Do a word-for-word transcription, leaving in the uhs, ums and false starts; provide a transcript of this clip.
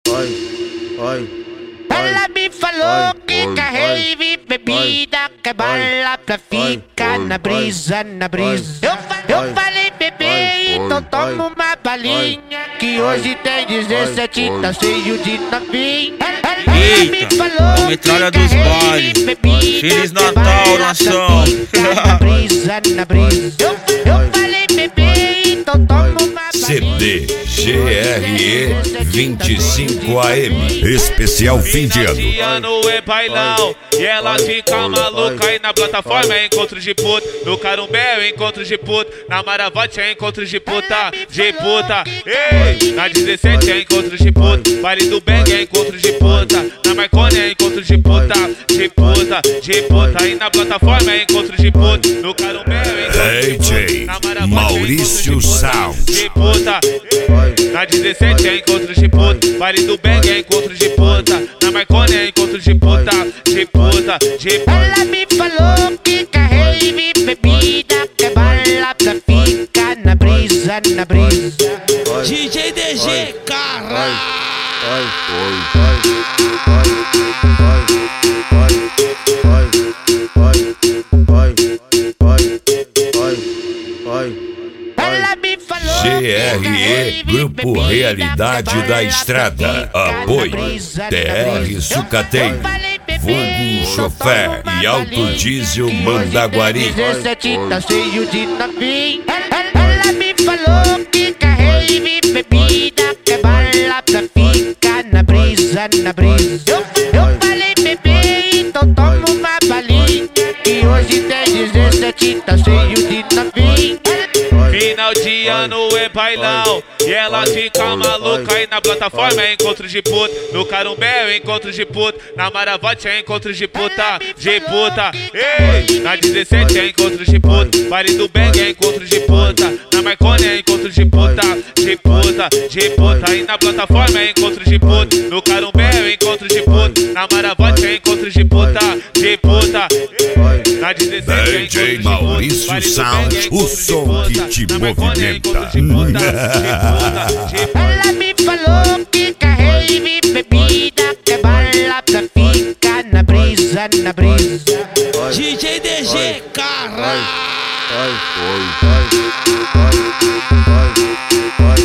Ela me falou que quer rave, bebida, que bala pra ficar na brisa, na brisa. Eu, eu falei, bebê, então toma uma balinha, que hoje tem dezessete, tá cheio de novinha. Ela me falou a metralha dos bailes. Feliz Natal, nação. Na brisa, na brisa. Eu, eu falei, bebê, então toma uma C D G R E vinte e cinco A M especial fim de ano. ano é bailão e ela fica maluca. Aí na plataforma é encontro de puta, no Carumbé é encontro de puta, na Maravote é encontro de puta, de puta. Ei, na dezessete é encontro de puta, baile do Bang é encontro de puta, na Marconi é encontro de puta, de puta, de puta. Aí na plataforma é encontro de puta, no Carumbé é encontro de puta, na Maravote Maurício Sound. de puta. Na dezessete é encontro de puta, baile do Bang é encontro de puta, na Marconi é encontro de puta, de puta, de puta. Ela me falou que quer rave, bebida, que bala pra ficar na brisa, na brisa. D J D G, caralho. Ela me falou G R E Grupo Realidade da Estrada. Apoio T R Sucateiro, Vulgo Chofé e Alto Diesel Mandaguari. dezessete tá cheio de novinha. Ela me falou que quer rave, bebida, que bala pra ficar na brisa, na brisa. Eu, eu falei, bebê, então toma uma balinha, que hoje tem dezessete tá cheio de novinha. Final de ano é bailão e ela fica maluca. Aí na plataforma é encontro de puta, no Carumbé é encontro de puta, na Maravote é encontro de puta, de puta. Ei, na dezessete é encontro de puta, baile do Bang é encontro de puta, na Marconi é encontro de puta, de puta, de puta. Aí na plataforma é encontro de puta, no Carumbé é encontro de puta, na Maravote é encontro de puta, de puta. Na dezessete é D J Maurício Sound, o som que te movimenta. Ela me falou que quer rave, bebida, que bala pra ficar na brisa, na brisa. D J D G, caralho. Vai, vai, vai, vai, vai, vai.